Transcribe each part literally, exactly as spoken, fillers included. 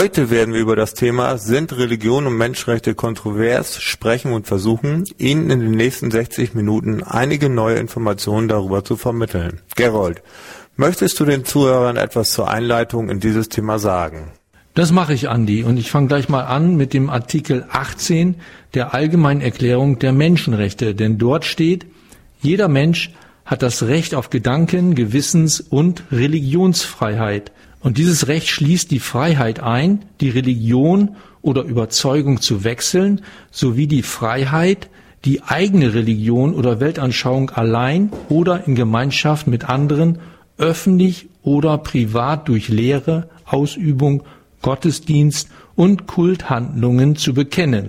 Heute werden wir über das Thema "Sind Religion und Menschenrechte kontrovers?" sprechen und versuchen, Ihnen in den nächsten sechzig Minuten einige neue Informationen darüber zu vermitteln. Gerold, möchtest du den Zuhörern etwas zur Einleitung in dieses Thema sagen? Das mache ich, Andi, und ich fange gleich mal an mit dem Artikel achtzehn der Allgemeinen Erklärung der Menschenrechte, denn dort steht: Jeder Mensch hat das Recht auf Gedanken-, Gewissens- und Religionsfreiheit. Und dieses Recht schließt die Freiheit ein, die Religion oder Überzeugung zu wechseln, sowie die Freiheit, die eigene Religion oder Weltanschauung allein oder in Gemeinschaft mit anderen, öffentlich oder privat durch Lehre, Ausübung, Gottesdienst und Kulthandlungen zu bekennen.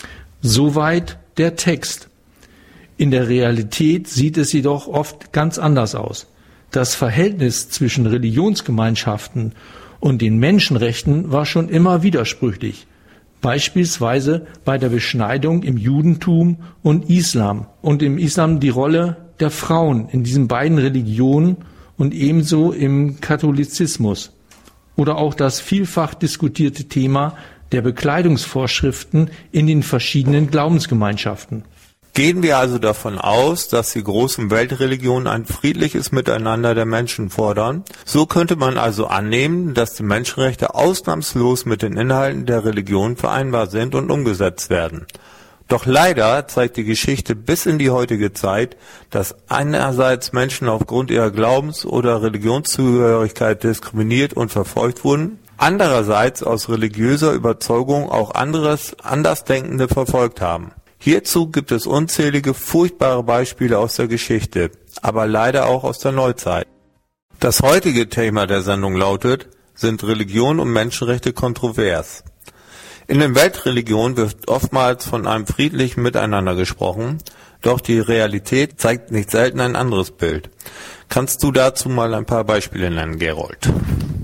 Soweit der Text. In der Realität sieht es jedoch oft ganz anders aus. Das Verhältnis zwischen Religionsgemeinschaften und den Menschenrechten war schon immer widersprüchlich. Beispielsweise bei der Beschneidung im Judentum und Islam und im Islam die Rolle der Frauen in diesen beiden Religionen und ebenso im Katholizismus. Oder auch das vielfach diskutierte Thema der Bekleidungsvorschriften in den verschiedenen Glaubensgemeinschaften. Gehen wir also davon aus, dass die großen Weltreligionen ein friedliches Miteinander der Menschen fordern, so könnte man also annehmen, dass die Menschenrechte ausnahmslos mit den Inhalten der Religion vereinbar sind und umgesetzt werden. Doch leider zeigt die Geschichte bis in die heutige Zeit, dass einerseits Menschen aufgrund ihrer Glaubens- oder Religionszugehörigkeit diskriminiert und verfolgt wurden, andererseits aus religiöser Überzeugung auch anderes Andersdenkende verfolgt haben. Hierzu gibt es unzählige furchtbare Beispiele aus der Geschichte, aber leider auch aus der Neuzeit. Das heutige Thema der Sendung lautet: Sind Religion und Menschenrechte kontrovers? In den Weltreligionen wird oftmals von einem friedlichen Miteinander gesprochen, doch die Realität zeigt nicht selten ein anderes Bild. Kannst du dazu mal ein paar Beispiele nennen, Gerold?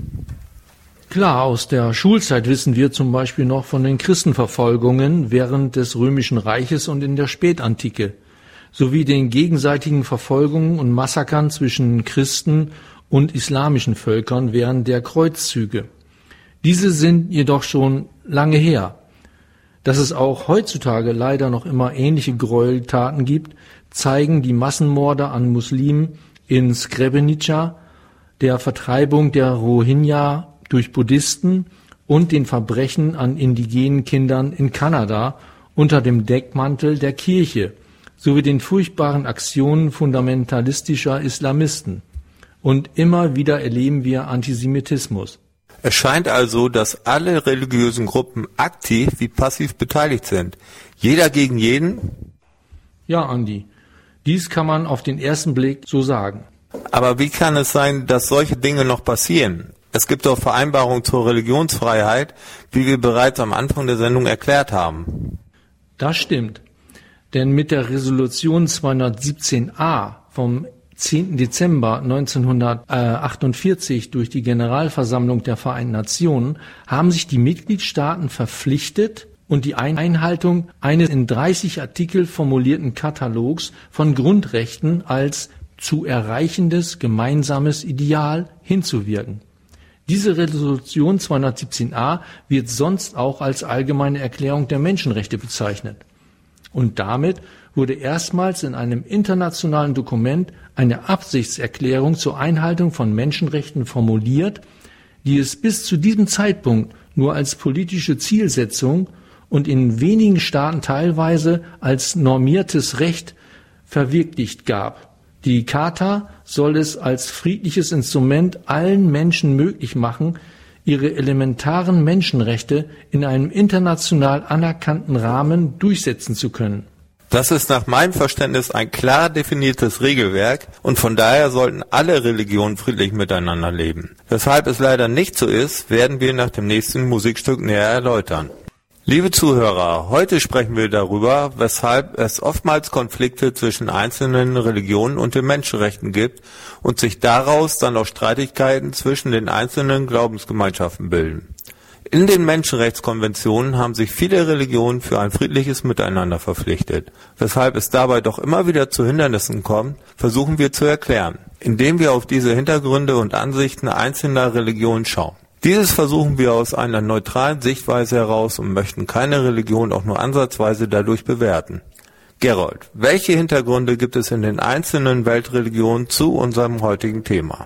Klar, aus der Schulzeit wissen wir zum Beispiel noch von den Christenverfolgungen während des Römischen Reiches und in der Spätantike, sowie den gegenseitigen Verfolgungen und Massakern zwischen Christen und islamischen Völkern während der Kreuzzüge. Diese sind jedoch schon lange her. Dass es auch heutzutage leider noch immer ähnliche Gräueltaten gibt, zeigen die Massenmorde an Muslimen in Srebrenica, der Vertreibung der Rohingya durch Buddhisten und den Verbrechen an indigenen Kindern in Kanada unter dem Deckmantel der Kirche, sowie den furchtbaren Aktionen fundamentalistischer Islamisten. Und immer wieder erleben wir Antisemitismus. Es scheint also, dass alle religiösen Gruppen aktiv wie passiv beteiligt sind. Jeder gegen jeden? Ja, Andi, dies kann man auf den ersten Blick so sagen. Aber wie kann es sein, dass solche Dinge noch passieren? Es gibt doch Vereinbarungen zur Religionsfreiheit, wie wir bereits am Anfang der Sendung erklärt haben. Das stimmt, denn mit der Resolution zweihundertsiebzehn a vom zehnten Dezember neunzehnhundertachtundvierzig durch die Generalversammlung der Vereinten Nationen haben sich die Mitgliedstaaten verpflichtet und die Einhaltung eines in dreißig Artikel formulierten Katalogs von Grundrechten als zu erreichendes gemeinsames Ideal hinzuwirken. Diese Resolution zweihundertsiebzehn a wird sonst auch als Allgemeine Erklärung der Menschenrechte bezeichnet. Und damit wurde erstmals in einem internationalen Dokument eine Absichtserklärung zur Einhaltung von Menschenrechten formuliert, die es bis zu diesem Zeitpunkt nur als politische Zielsetzung und in wenigen Staaten teilweise als normiertes Recht verwirklicht gab. Die Charta soll es als friedliches Instrument allen Menschen möglich machen, ihre elementaren Menschenrechte in einem international anerkannten Rahmen durchsetzen zu können. Das ist nach meinem Verständnis ein klar definiertes Regelwerk und von daher sollten alle Religionen friedlich miteinander leben. Weshalb es leider nicht so ist, werden wir nach dem nächsten Musikstück näher erläutern. Liebe Zuhörer, heute sprechen wir darüber, weshalb es oftmals Konflikte zwischen einzelnen Religionen und den Menschenrechten gibt und sich daraus dann auch Streitigkeiten zwischen den einzelnen Glaubensgemeinschaften bilden. In den Menschenrechtskonventionen haben sich viele Religionen für ein friedliches Miteinander verpflichtet. Weshalb es dabei doch immer wieder zu Hindernissen kommt, versuchen wir zu erklären, indem wir auf diese Hintergründe und Ansichten einzelner Religionen schauen. Dieses versuchen wir aus einer neutralen Sichtweise heraus und möchten keine Religion auch nur ansatzweise dadurch bewerten. Gerold, welche Hintergründe gibt es in den einzelnen Weltreligionen zu unserem heutigen Thema?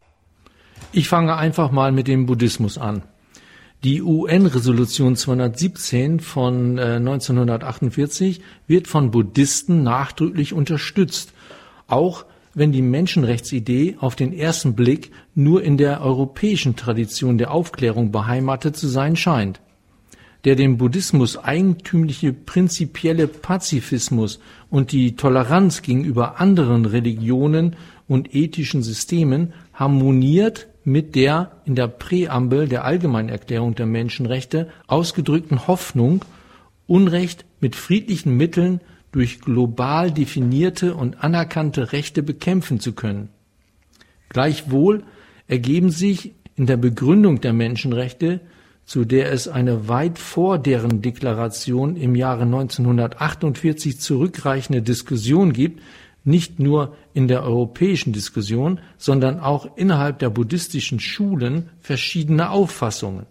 Ich fange einfach mal mit dem Buddhismus an. Die U N-Resolution zweihundertsiebzehn von äh, neunzehnhundertachtundvierzig wird von Buddhisten nachdrücklich unterstützt, auch wenn die Menschenrechtsidee auf den ersten Blick nur in der europäischen Tradition der Aufklärung beheimatet zu sein scheint. Der dem Buddhismus eigentümliche prinzipielle Pazifismus und die Toleranz gegenüber anderen Religionen und ethischen Systemen harmoniert mit der in der Präambel der Allgemeinen Erklärung der Menschenrechte ausgedrückten Hoffnung, Unrecht mit friedlichen Mitteln durch global definierte und anerkannte Rechte bekämpfen zu können. Gleichwohl ergeben sich in der Begründung der Menschenrechte, zu der es eine weit vor deren Deklaration im Jahre neunzehnhundertachtundvierzig zurückreichende Diskussion gibt, nicht nur in der europäischen Diskussion, sondern auch innerhalb der buddhistischen Schulen verschiedene Auffassungen.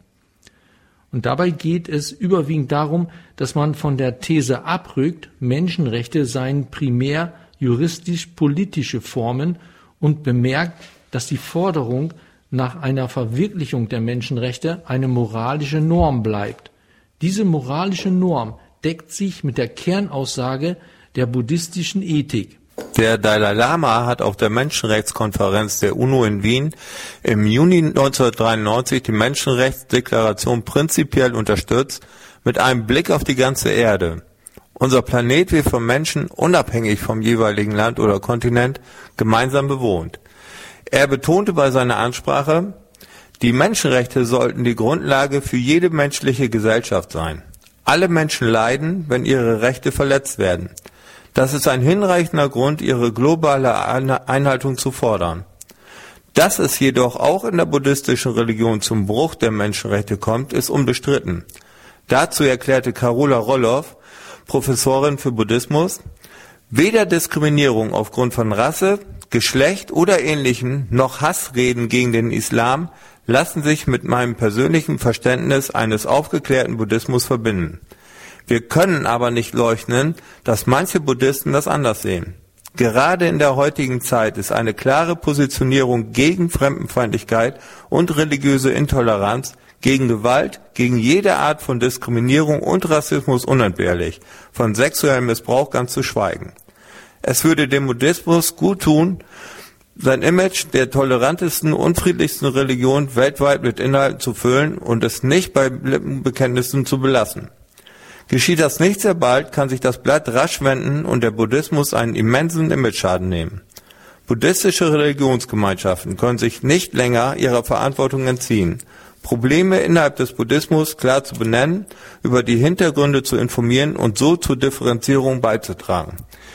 Und dabei geht es überwiegend darum, dass man von der These abrückt, Menschenrechte seien primär juristisch-politische Formen und bemerkt, dass die Forderung nach einer Verwirklichung der Menschenrechte eine moralische Norm bleibt. Diese moralische Norm deckt sich mit der Kernaussage der buddhistischen Ethik. Der Dalai Lama hat auf der Menschenrechtskonferenz der UNO in Wien im Juni neunzehnhundertdreiundneunzig die Menschenrechtsdeklaration prinzipiell unterstützt, mit einem Blick auf die ganze Erde. Unser Planet wird von Menschen, unabhängig vom jeweiligen Land oder Kontinent, gemeinsam bewohnt. Er betonte bei seiner Ansprache, die Menschenrechte sollten die Grundlage für jede menschliche Gesellschaft sein. Alle Menschen leiden, wenn ihre Rechte verletzt werden. Das ist ein hinreichender Grund, ihre globale Einhaltung zu fordern. Dass es jedoch auch in der buddhistischen Religion zum Bruch der Menschenrechte kommt, ist unbestritten. Dazu erklärte Carola Roloff, Professorin für Buddhismus, weder Diskriminierung aufgrund von Rasse, Geschlecht oder Ähnlichem noch Hassreden gegen den Islam lassen sich mit meinem persönlichen Verständnis eines aufgeklärten Buddhismus verbinden. Wir können aber nicht leugnen, dass manche Buddhisten das anders sehen. Gerade in der heutigen Zeit ist eine klare Positionierung gegen Fremdenfeindlichkeit und religiöse Intoleranz, gegen Gewalt, gegen jede Art von Diskriminierung und Rassismus unentbehrlich, von sexuellem Missbrauch ganz zu schweigen. Es würde dem Buddhismus gut tun, sein Image der tolerantesten und friedlichsten Religion weltweit mit Inhalten zu füllen und es nicht bei Lippenbekenntnissen zu belassen. Geschieht das nicht sehr bald, kann sich das Blatt rasch wenden und der Buddhismus einen immensen Imageschaden nehmen. Buddhistische Religionsgemeinschaften können sich nicht länger ihrer Verantwortung entziehen, Probleme innerhalb des Buddhismus klar zu benennen, über die Hintergründe zu informieren und so zur Differenzierung beizutragen.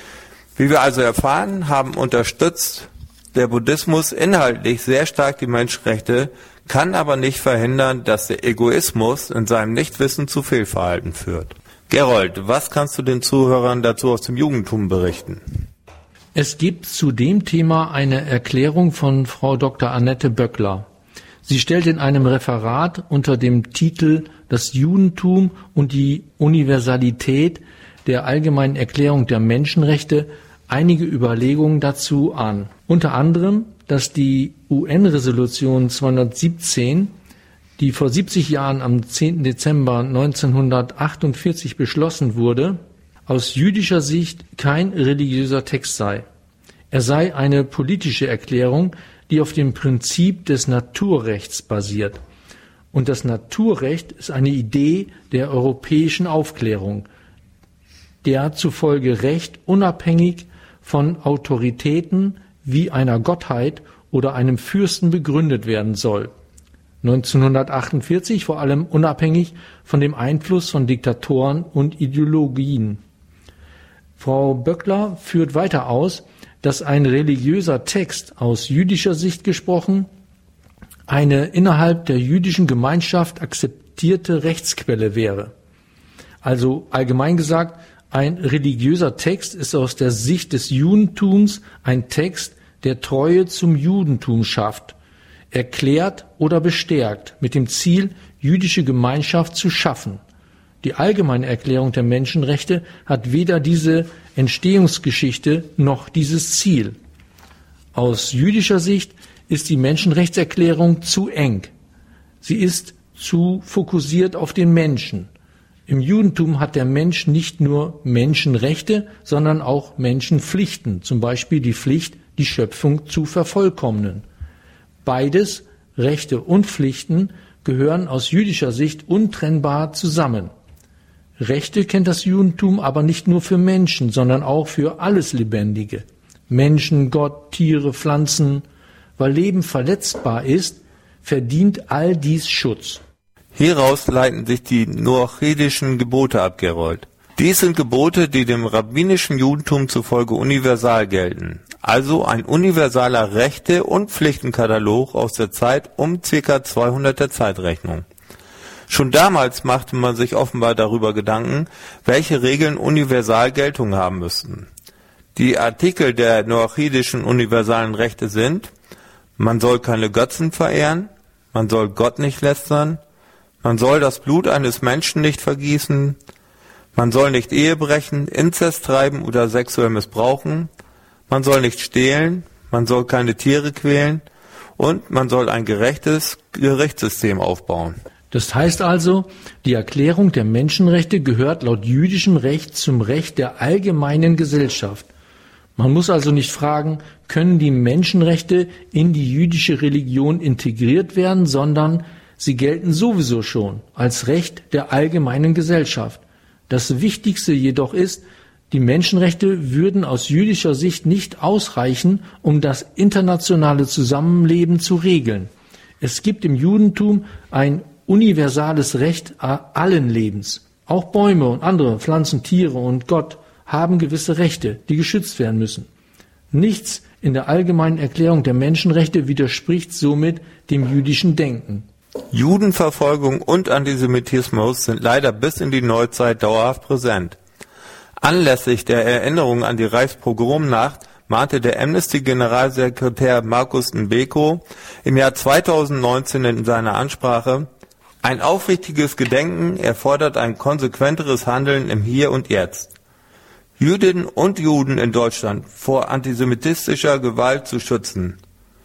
Wie wir also erfahren, haben unterstützt der Buddhismus inhaltlich sehr stark die Menschenrechte, kann aber nicht verhindern, dass der Egoismus in seinem Nichtwissen zu Fehlverhalten führt. Gerold, was kannst du den Zuhörern dazu aus dem Judentum berichten? Es gibt zu dem Thema eine Erklärung von Frau Doktor Annette Böckler. Sie stellt in einem Referat unter dem Titel Das Judentum und die Universalität der Allgemeinen Erklärung der Menschenrechte einige Überlegungen dazu an. Unter anderem, dass die U N-Resolution zweihundertsiebzehn, die vor siebzig Jahren am zehnten Dezember neunzehnhundertachtundvierzig beschlossen wurde, aus jüdischer Sicht kein religiöser Text sei. Er sei eine politische Erklärung, die auf dem Prinzip des Naturrechts basiert. Und das Naturrecht ist eine Idee der europäischen Aufklärung, der zufolge Recht unabhängig von Autoritäten wie einer Gottheit oder einem Fürsten begründet werden soll. neunzehnhundertachtundvierzig vor allem unabhängig von dem Einfluss von Diktatoren und Ideologien. Frau Böckler führt weiter aus, dass ein religiöser Text aus jüdischer Sicht gesprochen eine innerhalb der jüdischen Gemeinschaft akzeptierte Rechtsquelle wäre. Also allgemein gesagt, ein religiöser Text ist aus der Sicht des Judentums ein Text, der Treue zum Judentum schafft. erklärt oder bestärkt, mit dem Ziel, jüdische Gemeinschaft zu schaffen. Die Allgemeine Erklärung der Menschenrechte hat weder diese Entstehungsgeschichte noch dieses Ziel. Aus jüdischer Sicht ist die Menschenrechtserklärung zu eng. Sie ist zu fokussiert auf den Menschen. Im Judentum hat der Mensch nicht nur Menschenrechte, sondern auch Menschenpflichten, zum Beispiel die Pflicht, die Schöpfung zu vervollkommnen. Beides, Rechte und Pflichten, gehören aus jüdischer Sicht untrennbar zusammen. Rechte kennt das Judentum aber nicht nur für Menschen, sondern auch für alles Lebendige. Menschen, Gott, Tiere, Pflanzen. Weil Leben verletzbar ist, verdient all dies Schutz. Hieraus leiten sich die noachidischen Gebote ab, Gerold. Dies sind Gebote, die dem rabbinischen Judentum zufolge universal gelten. Also ein universaler Rechte- und Pflichtenkatalog aus der Zeit um ca. zweihundert der Zeitrechnung. Schon damals machte man sich offenbar darüber Gedanken, welche Regeln universal Geltung haben müssten. Die Artikel der noachidischen universalen Rechte sind: Man soll keine Götzen verehren, man soll Gott nicht lästern, man soll das Blut eines Menschen nicht vergießen, man soll nicht Ehe brechen, Inzest treiben oder sexuell missbrauchen, man soll nicht stehlen, man soll keine Tiere quälen und man soll ein gerechtes Gerichtssystem aufbauen. Das heißt also, die Erklärung der Menschenrechte gehört laut jüdischem Recht zum Recht der allgemeinen Gesellschaft. Man muss also nicht fragen, können die Menschenrechte in die jüdische Religion integriert werden, sondern sie gelten sowieso schon als Recht der allgemeinen Gesellschaft. Das Wichtigste jedoch ist, die Menschenrechte würden aus jüdischer Sicht nicht ausreichen, um das internationale Zusammenleben zu regeln. Es gibt im Judentum ein universales Recht allen Lebens. Auch Bäume und andere Pflanzen, Tiere und Gott haben gewisse Rechte, die geschützt werden müssen. Nichts in der allgemeinen Erklärung der Menschenrechte widerspricht somit dem jüdischen Denken. Judenverfolgung und Antisemitismus sind leider bis in die Neuzeit dauerhaft präsent. Anlässlich der Erinnerung an die Reichspogromnacht mahnte der Amnesty-Generalsekretär Markus Mbeko im Jahr zweitausendneunzehn in seiner Ansprache: Ein aufrichtiges Gedenken erfordert ein konsequenteres Handeln im Hier und Jetzt. Jüdinnen und Juden in Deutschland vor antisemitistischer Gewalt zu schützen,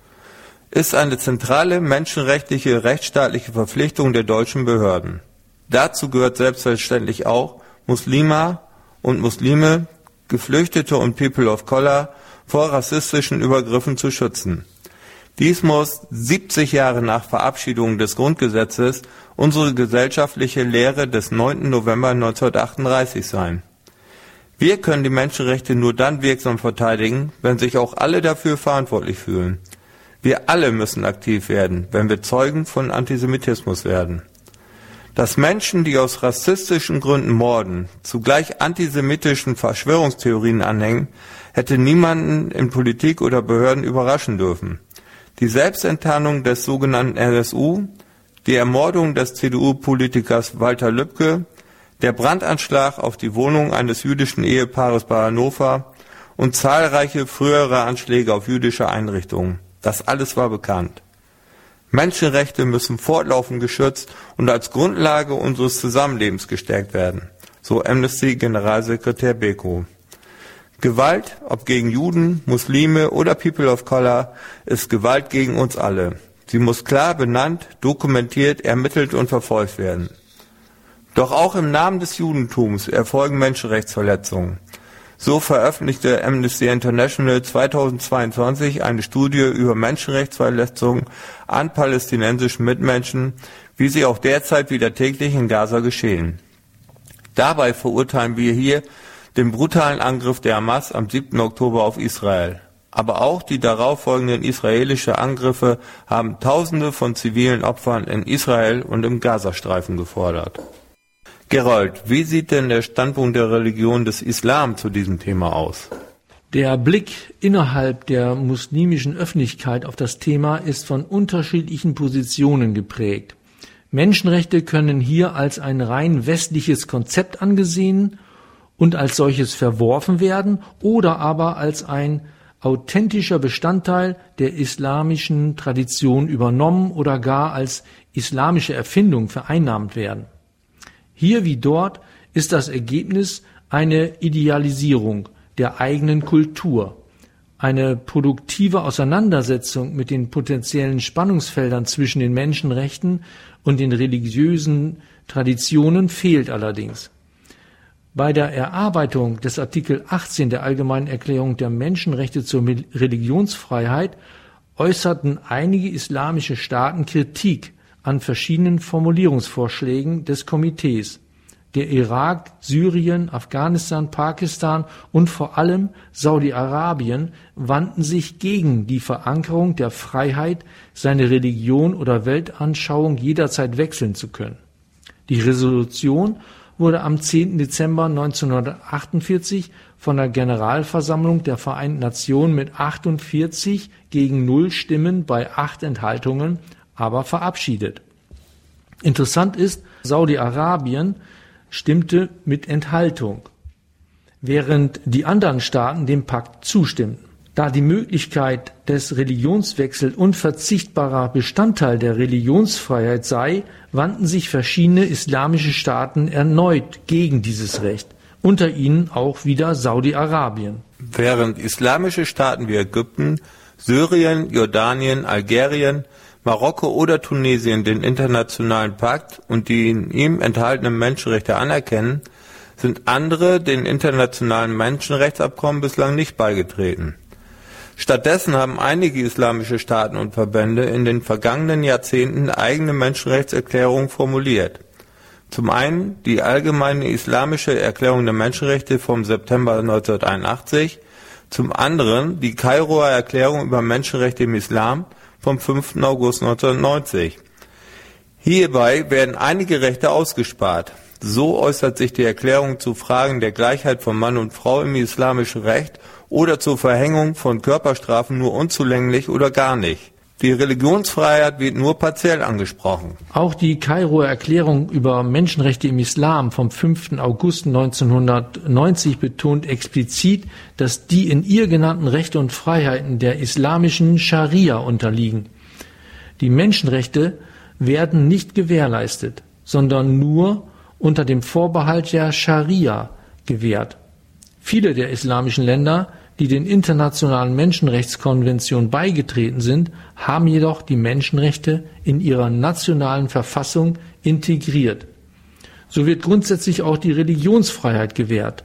ist eine zentrale menschenrechtliche, rechtsstaatliche Verpflichtung der deutschen Behörden. Dazu gehört selbstverständlich auch, Muslime und Muslime, Geflüchtete und People of Color vor rassistischen Übergriffen zu schützen. Dies muss siebzig Jahre nach Verabschiedung des Grundgesetzes unsere gesellschaftliche Lehre des neunten November neunzehnhundertachtunddreißig sein. Wir können die Menschenrechte nur dann wirksam verteidigen, wenn sich auch alle dafür verantwortlich fühlen. Wir alle müssen aktiv werden, wenn wir Zeugen von Antisemitismus werden. Dass Menschen, die aus rassistischen Gründen morden, zugleich antisemitischen Verschwörungstheorien anhängen, hätte niemanden in Politik oder Behörden überraschen dürfen. Die Selbstenttarnung des sogenannten N S U, die Ermordung des C D U-Politikers Walter Lübcke, der Brandanschlag auf die Wohnung eines jüdischen Ehepaares bei Hannover und zahlreiche frühere Anschläge auf jüdische Einrichtungen. Das alles war bekannt. Menschenrechte müssen fortlaufend geschützt und als Grundlage unseres Zusammenlebens gestärkt werden, so Amnesty-Generalsekretär Beko. Gewalt, ob gegen Juden, Muslime oder People of Color, ist Gewalt gegen uns alle. Sie muss klar benannt, dokumentiert, ermittelt und verfolgt werden. Doch auch im Namen des Judentums erfolgen Menschenrechtsverletzungen. So veröffentlichte Amnesty International zweitausendzweiundzwanzig eine Studie über Menschenrechtsverletzungen an palästinensischen Mitmenschen, wie sie auch derzeit wieder täglich in Gaza geschehen. Dabei verurteilen wir hier den brutalen Angriff der Hamas am siebten Oktober auf Israel. Aber auch die darauffolgenden israelischen Angriffe haben Tausende von zivilen Opfern in Israel und im Gazastreifen gefordert. Gerold, wie sieht denn der Standpunkt der Religion des Islam zu diesem Thema aus? Der Blick innerhalb der muslimischen Öffentlichkeit auf das Thema ist von unterschiedlichen Positionen geprägt. Menschenrechte können hier als ein rein westliches Konzept angesehen und als solches verworfen werden oder aber als ein authentischer Bestandteil der islamischen Tradition übernommen oder gar als islamische Erfindung vereinnahmt werden. Hier wie dort ist das Ergebnis eine Idealisierung der eigenen Kultur, eine produktive Auseinandersetzung mit den potenziellen Spannungsfeldern zwischen den Menschenrechten und den religiösen Traditionen fehlt allerdings. Bei der Erarbeitung des Artikel achtzehn der Allgemeinen Erklärung der Menschenrechte zur Religionsfreiheit äußerten einige islamische Staaten Kritik an verschiedenen Formulierungsvorschlägen des Komitees. Der Irak, Syrien, Afghanistan, Pakistan und vor allem Saudi-Arabien wandten sich gegen die Verankerung der Freiheit, seine Religion oder Weltanschauung jederzeit wechseln zu können. Die Resolution wurde am zehnten Dezember neunzehnhundertachtundvierzig von der Generalversammlung der Vereinten Nationen mit achtundvierzig gegen null Stimmen bei acht Enthaltungen aber verabschiedet. Interessant ist, Saudi-Arabien stimmte mit Enthaltung, während die anderen Staaten dem Pakt zustimmten. Da die Möglichkeit des Religionswechsels unverzichtbarer Bestandteil der Religionsfreiheit sei, wandten sich verschiedene islamische Staaten erneut gegen dieses Recht, unter ihnen auch wieder Saudi-Arabien. Während islamische Staaten wie Ägypten, Syrien, Jordanien, Algerien, Marokko oder Tunesien den internationalen Pakt und die in ihm enthaltenen Menschenrechte anerkennen, sind andere den internationalen Menschenrechtsabkommen bislang nicht beigetreten. Stattdessen haben einige islamische Staaten und Verbände in den vergangenen Jahrzehnten eigene Menschenrechtserklärungen formuliert. Zum einen die Allgemeine Islamische Erklärung der Menschenrechte vom September neunzehnhunderteinundachtzig, zum anderen die Kairoer Erklärung über Menschenrechte im Islam vom fünften August neunzehnhundertneunzig. Hierbei werden einige Rechte ausgespart. So äußert sich die Erklärung zu Fragen der Gleichheit von Mann und Frau im islamischen Recht oder zur Verhängung von Körperstrafen nur unzulänglich oder gar nicht. Die Religionsfreiheit wird nur partiell angesprochen. Auch die Kairoer Erklärung über Menschenrechte im Islam vom fünften August neunzehnhundertneunzig betont explizit, dass die in ihr genannten Rechte und Freiheiten der islamischen Scharia unterliegen. Die Menschenrechte werden nicht gewährleistet, sondern nur unter dem Vorbehalt der Scharia gewährt. Viele der islamischen Länder, die den internationalen Menschenrechtskonventionen beigetreten sind, haben jedoch die Menschenrechte in ihrer nationalen Verfassung integriert. So wird grundsätzlich auch die Religionsfreiheit gewährt.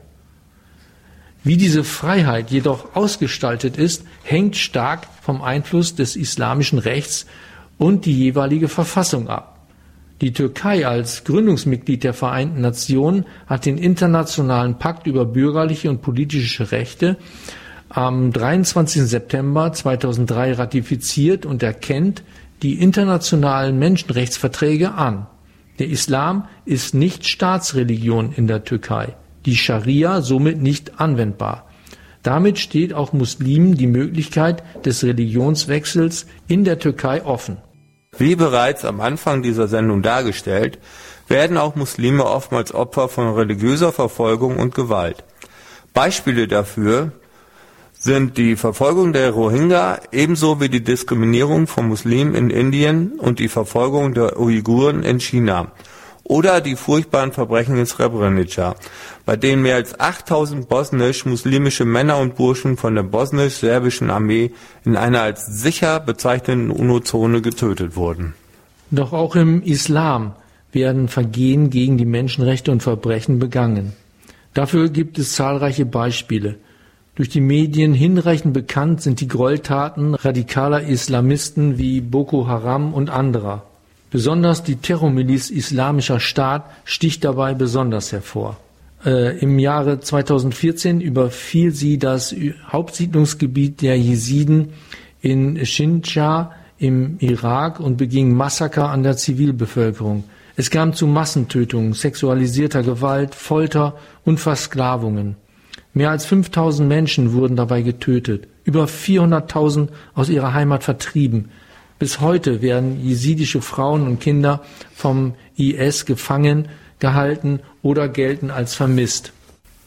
Wie diese Freiheit jedoch ausgestaltet ist, hängt stark vom Einfluss des islamischen Rechts und die jeweilige Verfassung ab. Die Türkei als Gründungsmitglied der Vereinten Nationen hat den Internationalen Pakt über bürgerliche und politische Rechte am dreiundzwanzigsten September zweitausenddrei ratifiziert und erkennt die internationalen Menschenrechtsverträge an. Der Islam ist nicht Staatsreligion in der Türkei, die Scharia somit nicht anwendbar. Damit steht auch Muslimen die Möglichkeit des Religionswechsels in der Türkei offen. Wie bereits am Anfang dieser Sendung dargestellt, werden auch Muslime oftmals Opfer von religiöser Verfolgung und Gewalt. Beispiele dafür sind die Verfolgung der Rohingya ebenso wie die Diskriminierung von Muslimen in Indien und die Verfolgung der Uiguren in China oder die furchtbaren Verbrechen in Srebrenica, bei denen mehr als achttausend bosnisch-muslimische Männer und Burschen von der bosnisch-serbischen Armee in einer als sicher bezeichneten UNO-Zone getötet wurden. Doch auch im Islam werden Vergehen gegen die Menschenrechte und Verbrechen begangen. Dafür gibt es zahlreiche Beispiele. Durch die Medien hinreichend bekannt sind die Gräueltaten radikaler Islamisten wie Boko Haram und anderer. Besonders die Terrormiliz Islamischer Staat sticht dabei besonders hervor. Äh, Im Jahre zweitausendvierzehn überfiel sie das Hauptsiedlungsgebiet der Jesiden in Shinjar im Irak und beging Massaker an der Zivilbevölkerung. Es kam zu Massentötungen, sexualisierter Gewalt, Folter und Versklavungen. Mehr als fünftausend Menschen wurden dabei getötet, über vierhunderttausend aus ihrer Heimat vertrieben. Bis heute werden jesidische Frauen und Kinder vom I S gefangen gehalten oder gelten als vermisst.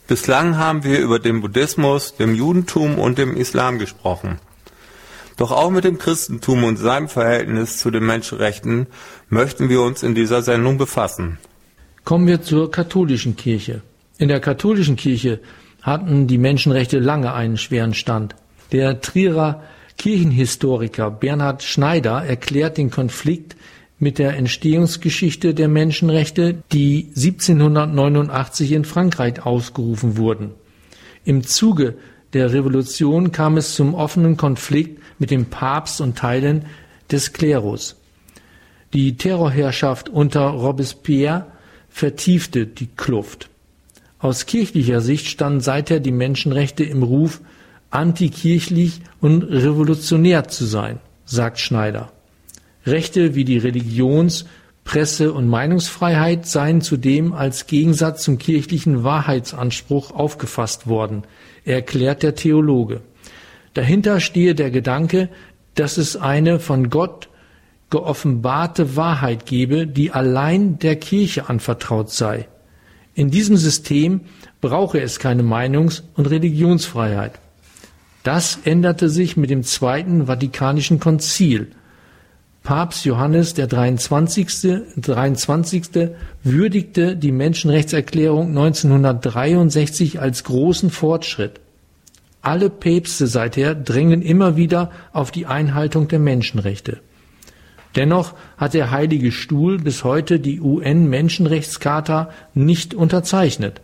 Bislang haben wir über den Buddhismus, dem Judentum und dem Islam gesprochen. Doch auch mit dem Christentum und seinem Verhältnis zu den Menschenrechten möchten wir uns in dieser Sendung befassen. Kommen wir zur katholischen Kirche. In der katholischen Kirche hatten die Menschenrechte lange einen schweren Stand. Der Trierer Kirchenhistoriker Bernhard Schneider erklärt den Konflikt mit der Entstehungsgeschichte der Menschenrechte, die siebzehnhundertneunundachtzig in Frankreich ausgerufen wurden. Im Zuge der Revolution kam es zum offenen Konflikt mit dem Papst und Teilen des Klerus. Die Terrorherrschaft unter Robespierre vertiefte die Kluft. Aus kirchlicher Sicht standen seither die Menschenrechte im Ruf, antikirchlich und revolutionär zu sein, sagt Schneider. Rechte wie die Religions-, Presse- und Meinungsfreiheit seien zudem als Gegensatz zum kirchlichen Wahrheitsanspruch aufgefasst worden, erklärt der Theologe. Dahinter stehe der Gedanke, dass es eine von Gott geoffenbarte Wahrheit gebe, die allein der Kirche anvertraut sei. In diesem System brauche es keine Meinungs- und Religionsfreiheit. Das änderte sich mit dem Zweiten Vatikanischen Konzil. Papst Johannes der dreiundzwanzigste. dreiundzwanzigste würdigte die Menschenrechtserklärung neunzehnhundertdreiundsechzig als großen Fortschritt. Alle Päpste seither drängen immer wieder auf die Einhaltung der Menschenrechte. Dennoch hat der Heilige Stuhl bis heute die U N-Menschenrechtscharta nicht unterzeichnet.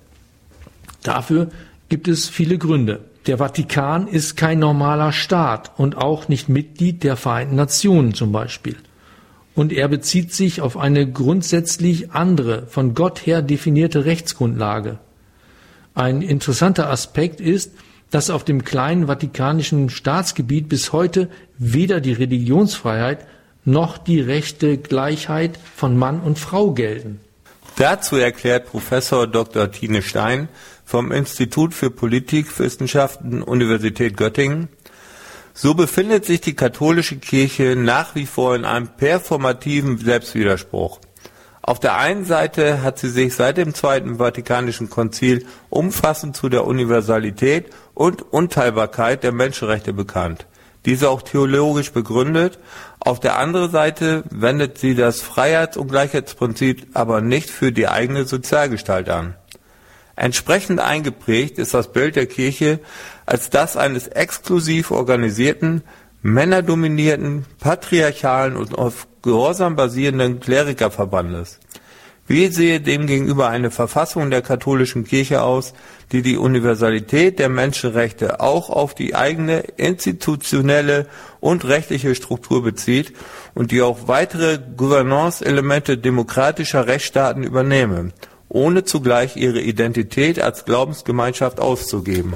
Dafür gibt es viele Gründe. Der Vatikan ist kein normaler Staat und auch nicht Mitglied der Vereinten Nationen zum Beispiel. Und er bezieht sich auf eine grundsätzlich andere, von Gott her definierte Rechtsgrundlage. Ein interessanter Aspekt ist, dass auf dem kleinen vatikanischen Staatsgebiet bis heute weder die Religionsfreiheit noch die Rechte Gleichheit von Mann und Frau gelten. Dazu erklärt Professor Doktor Tine Stein vom Institut für Politikwissenschaften Universität Göttingen: So befindet sich die katholische Kirche nach wie vor in einem performativen Selbstwiderspruch. Auf der einen Seite hat sie sich seit dem Zweiten Vatikanischen Konzil umfassend zu der Universalität und Unteilbarkeit der Menschenrechte bekannt, diese auch theologisch begründet. Auf der anderen Seite wendet sie das Freiheits- und Gleichheitsprinzip aber nicht für die eigene Sozialgestalt an. Entsprechend eingeprägt ist das Bild der Kirche als das eines exklusiv organisierten, männerdominierten, patriarchalen und auf Gehorsam basierenden Klerikerverbandes. Wie sehe demgegenüber eine Verfassung der katholischen Kirche aus, die die Universalität der Menschenrechte auch auf die eigene institutionelle und rechtliche Struktur bezieht und die auch weitere Gouvernance-Elemente demokratischer Rechtsstaaten übernehme, ohne zugleich ihre Identität als Glaubensgemeinschaft auszugeben?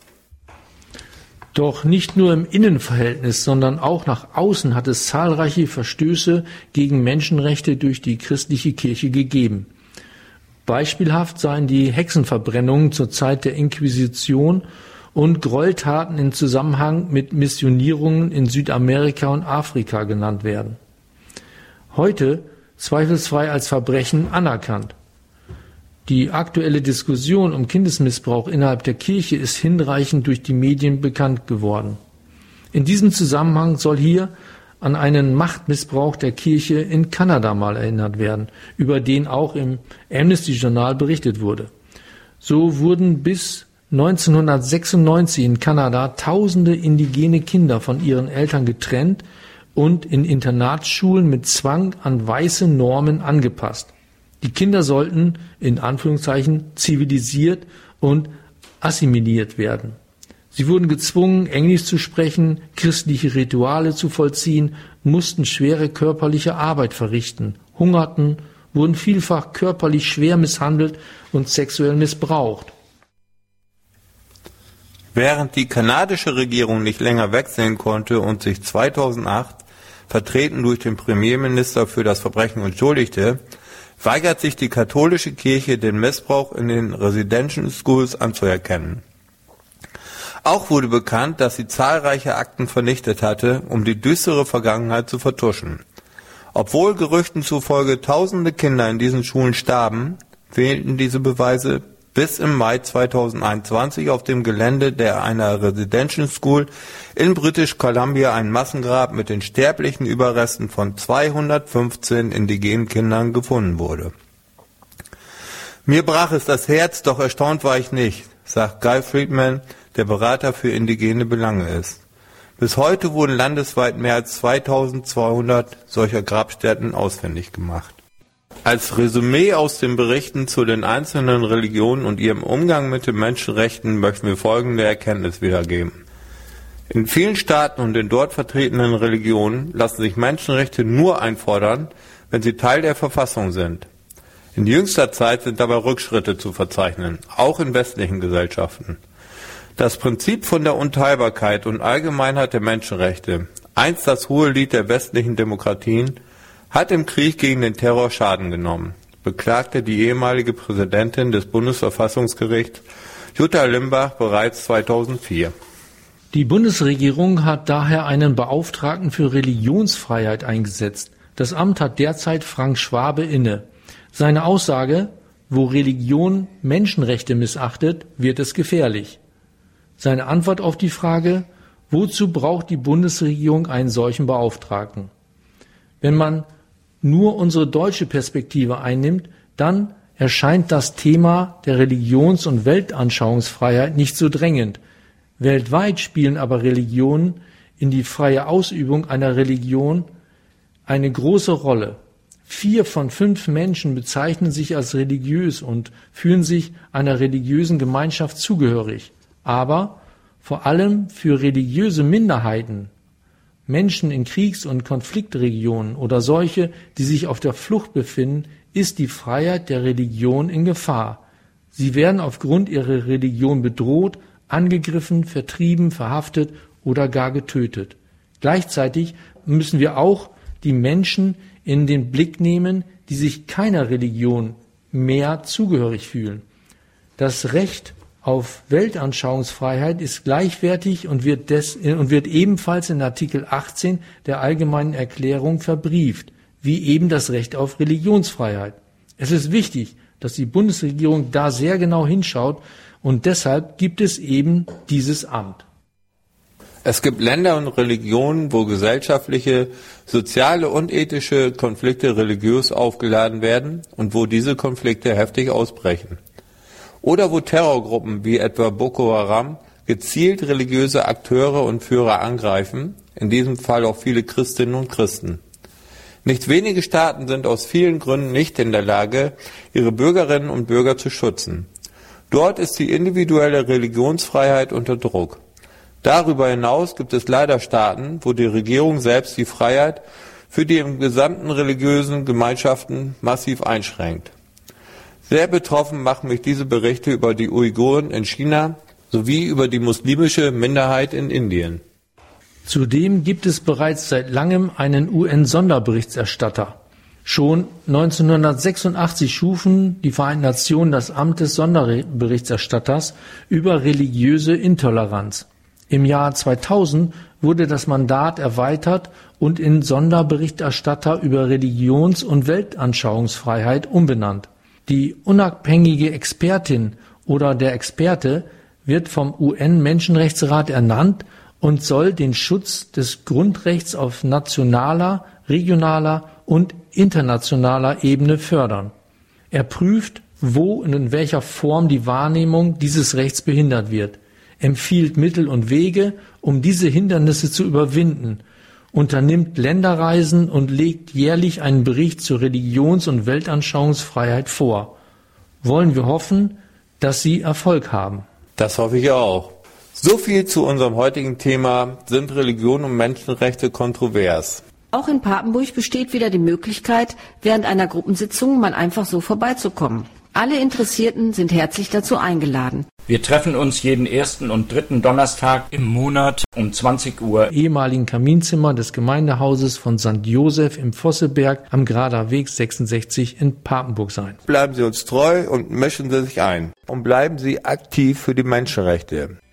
Doch nicht nur im Innenverhältnis, sondern auch nach außen hat es zahlreiche Verstöße gegen Menschenrechte durch die christliche Kirche gegeben. Beispielhaft seien die Hexenverbrennungen zur Zeit der Inquisition und Gräueltaten im Zusammenhang mit Missionierungen in Südamerika und Afrika genannt werden. Heute zweifelsfrei als Verbrechen anerkannt. Die aktuelle Diskussion um Kindesmissbrauch innerhalb der Kirche ist hinreichend durch die Medien bekannt geworden. In diesem Zusammenhang soll hier an einen Machtmissbrauch der Kirche in Kanada mal erinnert werden, über den auch im Amnesty-Journal berichtet wurde. So wurden bis neunzehnhundertsechsundneunzig in Kanada tausende indigene Kinder von ihren Eltern getrennt und in Internatsschulen mit Zwang an weiße Normen angepasst. Die Kinder sollten, in Anführungszeichen, zivilisiert und assimiliert werden. Sie wurden gezwungen, Englisch zu sprechen, christliche Rituale zu vollziehen, mussten schwere körperliche Arbeit verrichten, hungerten, wurden vielfach körperlich schwer misshandelt und sexuell missbraucht. Während die kanadische Regierung nicht länger wegsehen konnte und sich zweitausendacht, vertreten durch den Premierminister, für das Verbrechen entschuldigte, weigert sich die katholische Kirche, den Missbrauch in den Residential Schools anzuerkennen. Auch wurde bekannt, dass sie zahlreiche Akten vernichtet hatte, um die düstere Vergangenheit zu vertuschen. Obwohl Gerüchten zufolge tausende Kinder in diesen Schulen starben, fehlten diese Beweise bis im Mai zweitausendeinundzwanzig auf dem Gelände der einer Residential School in British Columbia ein Massengrab mit den sterblichen Überresten von zweihundertfünfzehn indigenen Kindern gefunden wurde. Mir brach es das Herz, doch erstaunt war ich nicht, sagt Guy Friedman, der Berater für indigene Belange ist. Bis heute wurden landesweit mehr als zweitausendzweihundert solcher Grabstätten ausfindig gemacht. Als Resümee aus den Berichten zu den einzelnen Religionen und ihrem Umgang mit den Menschenrechten möchten wir folgende Erkenntnis wiedergeben. In vielen Staaten und den dort vertretenen Religionen lassen sich Menschenrechte nur einfordern, wenn sie Teil der Verfassung sind. In jüngster Zeit sind dabei Rückschritte zu verzeichnen, auch in westlichen Gesellschaften. Das Prinzip von der Unteilbarkeit und Allgemeinheit der Menschenrechte, einst das hohe Lied der westlichen Demokratien, hat im Krieg gegen den Terror Schaden genommen, beklagte die ehemalige Präsidentin des Bundesverfassungsgerichts Jutta Limbach bereits zweitausendvier. Die Bundesregierung hat daher einen Beauftragten für Religionsfreiheit eingesetzt. Das Amt hat derzeit Frank Schwabe inne. Seine Aussage, wo Religion Menschenrechte missachtet, wird es gefährlich. Seine Antwort auf die Frage, wozu braucht die Bundesregierung einen solchen Beauftragten? Wenn man nur unsere deutsche Perspektive einnimmt, dann erscheint das Thema der Religions- und Weltanschauungsfreiheit nicht so drängend. Weltweit spielen aber Religionen in die freie Ausübung einer Religion eine große Rolle. Vier von fünf Menschen bezeichnen sich als religiös und fühlen sich einer religiösen Gemeinschaft zugehörig. Aber vor allem für religiöse Minderheiten, Menschen in Kriegs- und Konfliktregionen oder solche, die sich auf der Flucht befinden, ist die Freiheit der Religion in Gefahr. Sie werden aufgrund ihrer Religion bedroht, angegriffen, vertrieben, verhaftet oder gar getötet. Gleichzeitig müssen wir auch die Menschen in den Blick nehmen, die sich keiner Religion mehr zugehörig fühlen. Das Recht auf Weltanschauungsfreiheit ist gleichwertig und wird, des, und wird ebenfalls in Artikel achtzehn der Allgemeinen Erklärung verbrieft, wie eben das Recht auf Religionsfreiheit. Es ist wichtig, dass die Bundesregierung da sehr genau hinschaut und deshalb gibt es eben dieses Amt. Es gibt Länder und Religionen, wo gesellschaftliche, soziale und ethische Konflikte religiös aufgeladen werden und wo diese Konflikte heftig ausbrechen. Oder wo Terrorgruppen wie etwa Boko Haram gezielt religiöse Akteure und Führer angreifen, in diesem Fall auch viele Christinnen und Christen. Nicht wenige Staaten sind aus vielen Gründen nicht in der Lage, ihre Bürgerinnen und Bürger zu schützen. Dort ist die individuelle Religionsfreiheit unter Druck. Darüber hinaus gibt es leider Staaten, wo die Regierung selbst die Freiheit für die im gesamten religiösen Gemeinschaften massiv einschränkt. Sehr betroffen machen mich diese Berichte über die Uiguren in China sowie über die muslimische Minderheit in Indien. Zudem gibt es bereits seit langem einen U N-Sonderberichterstatter. Schon neunzehnhundertsechsundachtzig schufen die Vereinten Nationen das Amt des Sonderberichterstatters über religiöse Intoleranz. Im Jahr zweitausend wurde das Mandat erweitert und in Sonderberichterstatter über Religions- und Weltanschauungsfreiheit umbenannt. Die unabhängige Expertin oder der Experte wird vom U N-Menschenrechtsrat ernannt und soll den Schutz des Grundrechts auf nationaler, regionaler und internationaler Ebene fördern. Er prüft, wo und in welcher Form die Wahrnehmung dieses Rechts behindert wird, empfiehlt Mittel und Wege, um diese Hindernisse zu überwinden, unternimmt Länderreisen und legt jährlich einen Bericht zur Religions- und Weltanschauungsfreiheit vor. Wollen wir hoffen, dass sie Erfolg haben. Das hoffe ich auch. So viel zu unserem heutigen Thema: Sind Religion und Menschenrechte kontrovers? Auch in Papenburg besteht wieder die Möglichkeit, während einer Gruppensitzung mal einfach so vorbeizukommen. Alle Interessierten sind herzlich dazu eingeladen. Wir treffen uns jeden ersten und dritten Donnerstag im Monat um zwanzig Uhr. Ehemaligen Kaminzimmer des Gemeindehauses von Sankt Josef im Vosseberg am Grader Weg sechsundsechzig in Papenburg sein. Bleiben Sie uns treu und mischen Sie sich ein. Und bleiben Sie aktiv für die Menschenrechte.